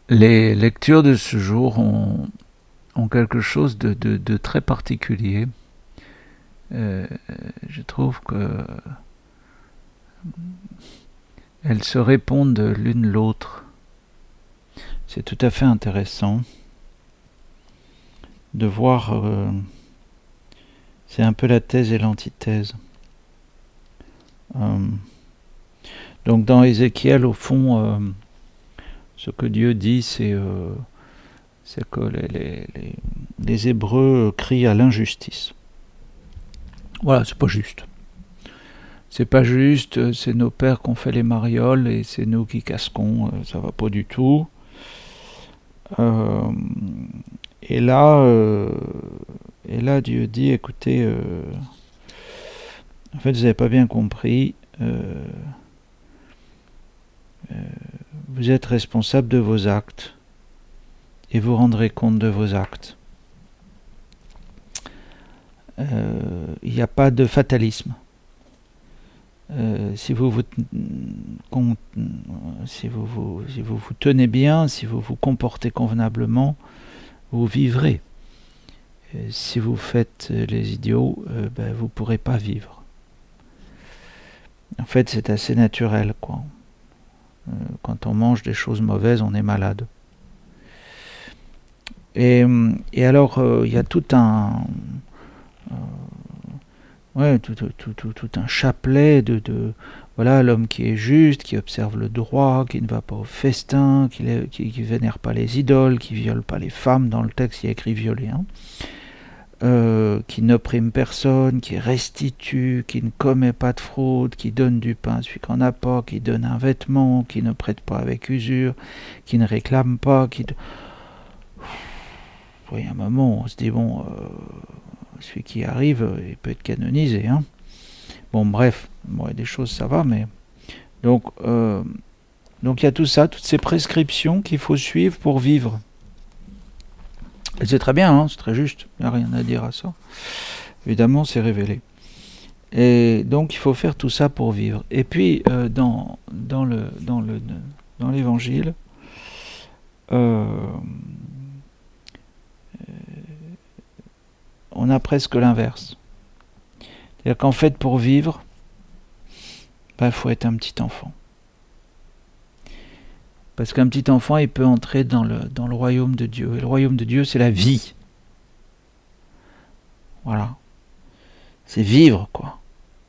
Les lectures de ce jour ont quelque chose de très particulier. Euh, je trouve que elles se répondent l'une l'autre. C'est tout à fait intéressant de voir. C'est un peu la thèse et l'antithèse. Donc dans Ézéchiel, au fond, ce que Dieu dit, c'est que les Hébreux crient à l'injustice. Voilà, c'est pas juste. C'est pas juste, c'est nos pères qui ont fait les marioles et c'est nous qui casquons, ça va pas du tout. Et là, Dieu dit, écoutez, en fait, vous n'avez pas bien compris. Vous êtes responsable de vos actes et vous rendrez compte de vos actes. Il n'y a pas de fatalisme. Si vous vous tenez bien, si vous vous comportez convenablement, vous vivrez. Si vous faites les idiots, vous ne pourrez pas vivre. En fait, c'est assez naturel, quoi. Quand on mange des choses mauvaises, on est malade. Et alors, il y a tout un chapelet de voilà, l'homme qui est juste, qui observe le droit, qui ne va pas au festin, qui vénère pas les idoles, qui viole pas les femmes. Dans le texte, il y a écrit violer, qui n'opprime personne, qui restitue, qui ne commet pas de fraude, qui donne du pain à celui qui n'en a pas, qui donne un vêtement, qui ne prête pas avec usure, qui ne réclame pas, Oui, à un moment, on se dit, bon, celui qui arrive, il peut être canonisé. Bon, bref, bon, il y a des choses, ça va, mais... Donc, il y a tout ça, toutes ces prescriptions qu'il faut suivre pour vivre. Et c'est très bien, c'est très juste, il n'y a rien à dire à ça. Évidemment, c'est révélé. Et donc, il faut faire tout ça pour vivre. Et puis, dans l'évangile, on a presque l'inverse. C'est-à-dire qu'en fait, pour vivre, il faut être un petit enfant. Parce qu'un petit enfant, il peut entrer dans le royaume de Dieu. Et le royaume de Dieu, c'est la vie. Voilà. C'est vivre, quoi.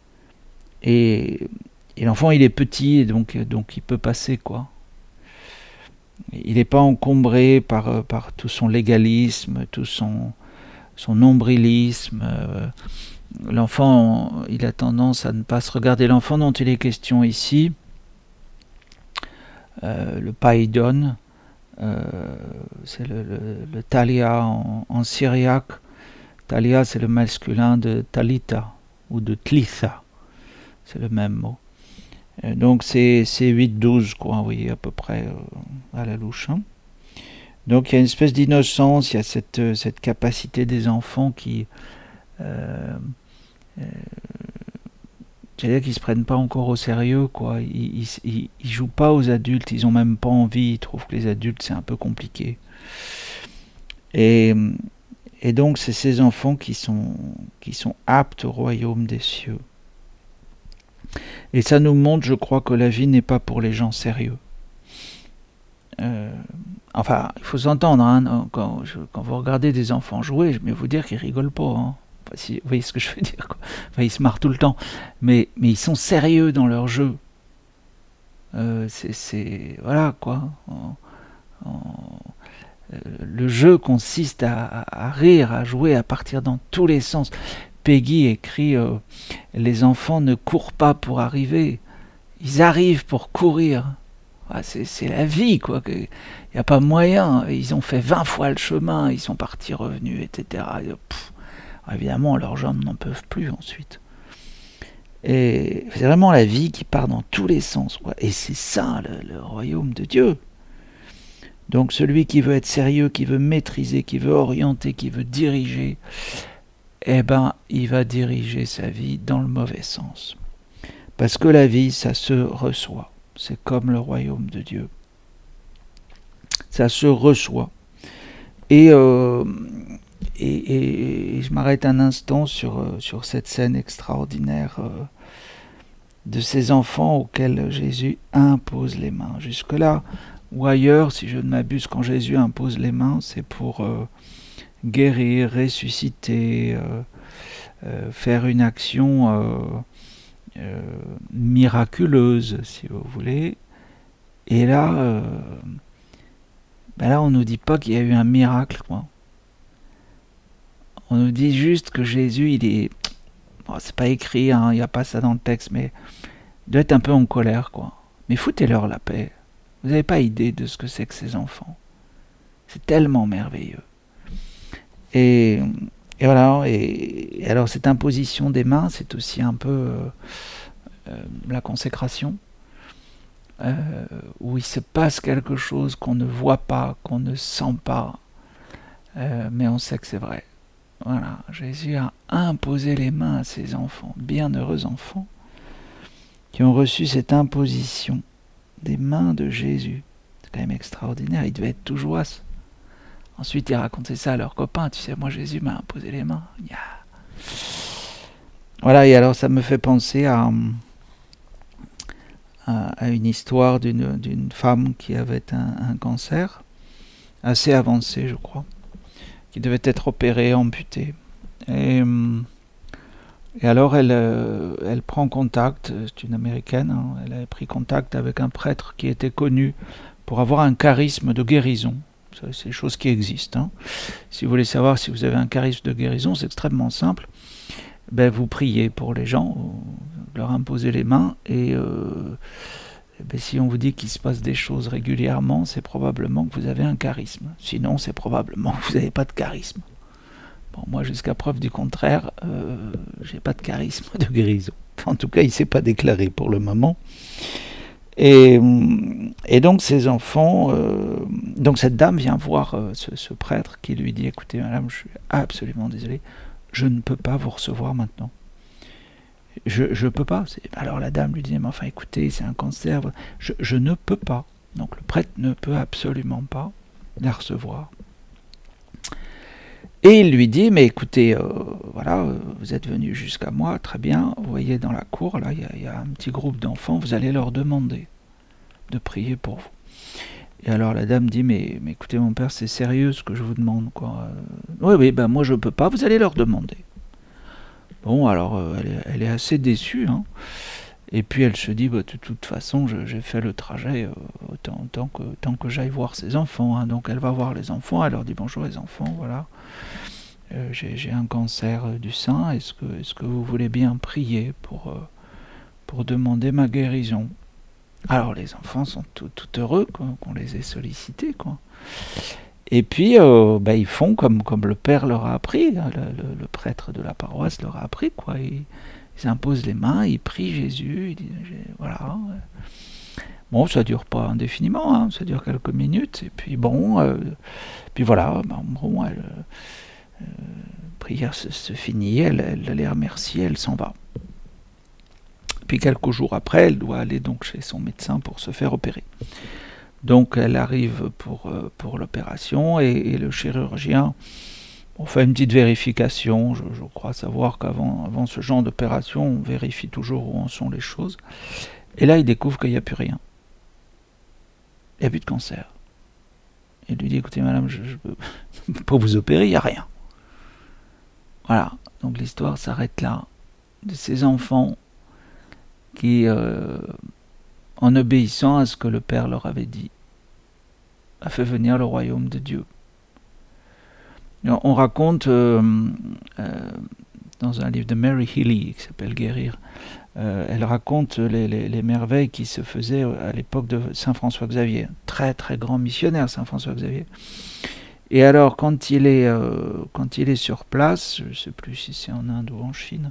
Et l'enfant, il est petit, et donc il peut passer, quoi. Il n'est pas encombré par tout son légalisme, tout son nombrilisme. L'enfant, il a tendance à ne pas se regarder. L'enfant dont il est question ici, le païdon, c'est le talia en syriaque. Talia, c'est le masculin de talita ou de tlitha. C'est le même mot. Donc c'est 8-12, quoi, oui, à peu près à la louche. Donc il y a une espèce d'innocence, il y a cette capacité des enfants qui... c'est-à-dire qu'ils se prennent pas encore au sérieux, quoi. Ils jouent pas aux adultes, ils ont même pas envie, ils trouvent que les adultes c'est un peu compliqué. Et donc c'est ces enfants qui sont aptes au royaume des cieux. Et ça nous montre, je crois, que la vie n'est pas pour les gens sérieux. Enfin, il faut s'entendre, quand vous regardez des enfants jouer, je vais vous dire qu'ils rigolent pas. Si, vous voyez ce que je veux dire, quoi. Enfin, ils se marrent tout le temps, mais ils sont sérieux dans leur jeu. Voilà, quoi. Le jeu consiste à rire, à jouer, à partir dans tous les sens. Peggy écrit les enfants ne courent pas pour arriver, ils arrivent pour courir. C'est la vie, quoi. Il n'y a pas moyen. Ils ont fait 20 fois le chemin, ils sont partis, revenus, etc. Évidemment, leurs jambes n'en peuvent plus ensuite. Et c'est vraiment la vie qui part dans tous les sens, quoi. Et c'est ça, le royaume de Dieu. Donc celui qui veut être sérieux, qui veut maîtriser, qui veut orienter, qui veut diriger, il va diriger sa vie dans le mauvais sens. Parce que la vie, ça se reçoit. C'est comme le royaume de Dieu. ça se reçoit. Et je m'arrête un instant sur cette scène extraordinaire de ces enfants auxquels Jésus impose les mains. Jusque-là, ou ailleurs, si je ne m'abuse, quand Jésus impose les mains, c'est pour guérir, ressusciter, faire une action miraculeuse, si vous voulez. Et là, on ne nous dit pas qu'il y a eu un miracle, quoi. On nous dit juste que Jésus, il est... Bon, c'est pas écrit, il n'y a pas ça dans le texte, mais il doit être un peu en colère, quoi. Mais foutez-leur la paix. Vous n'avez pas idée de ce que c'est que ces enfants. C'est tellement merveilleux. Et voilà, et alors cette imposition des mains, c'est aussi un peu la consécration, où il se passe quelque chose qu'on ne voit pas, qu'on ne sent pas, mais on sait que c'est vrai. Voilà, Jésus a imposé les mains à ses enfants, bienheureux enfants, qui ont reçu cette imposition des mains de Jésus. C'est quand même extraordinaire, ils devaient être tout joyeux. Ensuite, ils racontaient ça à leurs copains. Tu sais, moi, Jésus m'a imposé les mains. Yeah. Voilà, et alors ça me fait penser à une histoire d'une femme qui avait un cancer assez avancé, je crois, qui devait être opérée, amputée. Et alors, elle prend contact, c'est une Américaine, hein, elle a pris contact avec un prêtre qui était connu pour avoir un charisme de guérison. C'est des choses qui existent. Hein. Si vous voulez savoir si vous avez un charisme de guérison, c'est extrêmement simple. Vous priez pour les gens, vous leur imposez les mains, et si on vous dit qu'il se passe des choses régulièrement, c'est probablement que vous avez un charisme. Sinon, c'est probablement que vous n'avez pas de charisme. Bon, moi, jusqu'à preuve du contraire, j'ai pas de charisme de guérison. En tout cas, il ne s'est pas déclaré pour le moment. Et donc ces enfants, donc cette dame vient voir ce prêtre qui lui dit: écoutez madame, je suis absolument désolé, je ne peux pas vous recevoir maintenant. Je peux pas. Alors la dame lui dit: mais enfin écoutez, c'est un cancer, je ne peux pas. Donc le prêtre ne peut absolument pas la recevoir. Et il lui dit: mais écoutez, voilà, vous êtes venu jusqu'à moi, très bien, vous voyez dans la cour, là, il y a un petit groupe d'enfants, vous allez leur demander de prier pour vous. Et alors la dame dit: mais écoutez mon père, c'est sérieux ce que je vous demande, quoi. Oui, moi je peux pas, vous allez leur demander. Bon, alors elle est assez déçue, hein. Et puis elle se dit: de toute façon, j'ai fait le trajet tant que j'aille voir ces enfants, hein. Donc elle va voir les enfants, elle leur dit: bonjour les enfants, voilà. J'ai un cancer du sein, est-ce que vous voulez bien prier pour demander ma guérison? Alors les enfants sont tout heureux qu'on les ait sollicités, quoi. Et puis ils font comme le père leur a appris, le prêtre de la paroisse leur a appris, quoi. Ils imposent les mains, ils prient Jésus, ils disent, voilà. Bon, ça dure pas indéfiniment, hein, ça dure quelques minutes, et puis puis voilà, prière se finit, elle les remercie, elle s'en va. Puis quelques jours après, elle doit aller donc chez son médecin pour se faire opérer. Donc elle arrive pour l'opération, et le chirurgien fait une petite vérification. Je crois savoir qu'avant ce genre d'opération, on vérifie toujours où en sont les choses. Et là, il découvre qu'il n'y a plus rien. Il n'y a plus de cancer. Il lui dit: écoutez madame, je peux pas vous opérer, il n'y a rien. Voilà, donc l'histoire s'arrête là, de ces enfants qui, en obéissant à ce que le Père leur avait dit, a fait venir le royaume de Dieu. On raconte dans un livre de Mary Healy qui s'appelle Guérir, elle raconte les merveilles qui se faisaient à l'époque de Saint François Xavier, très très grand missionnaire Saint François Xavier. Et alors quand il est sur place, je ne sais plus si c'est en Inde ou en Chine,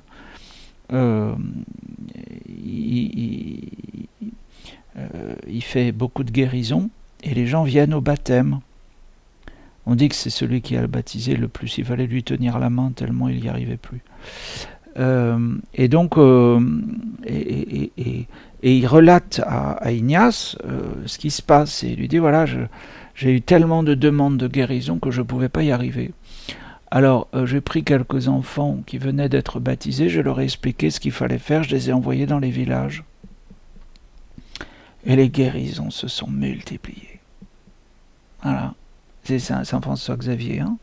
il fait beaucoup de guérisons et les gens viennent au baptême. On dit que c'est celui qui a le baptisé le plus. Il fallait lui tenir la main tellement il n'y arrivait plus. Et donc, il relate à Ignace ce qui se passe. Et il lui dit: voilà, J'ai eu tellement de demandes de guérison que je ne pouvais pas y arriver. Alors, j'ai pris quelques enfants qui venaient d'être baptisés, je leur ai expliqué ce qu'il fallait faire, je les ai envoyés dans les villages. Et les guérisons se sont multipliées. Voilà. C'est Saint-François Xavier. Hein.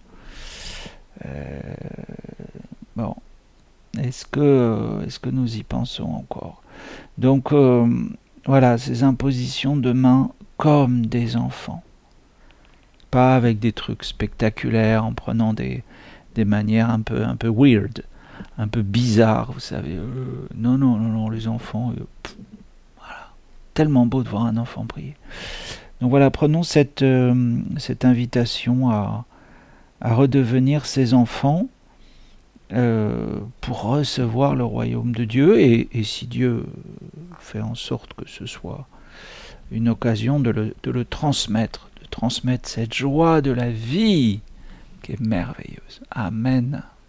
Bon. Est-ce que nous y pensons encore? Donc, voilà, ces impositions de main comme des enfants. Pas avec des trucs spectaculaires, en prenant des manières un peu weird, un peu bizarres, vous savez. Non, les enfants, voilà. Tellement beau de voir un enfant prier. Donc voilà, prenons cette invitation à redevenir ces enfants pour recevoir le royaume de Dieu, et si Dieu fait en sorte que ce soit une occasion de le transmettre, de transmettre cette joie de la vie qui est merveilleuse. Amen.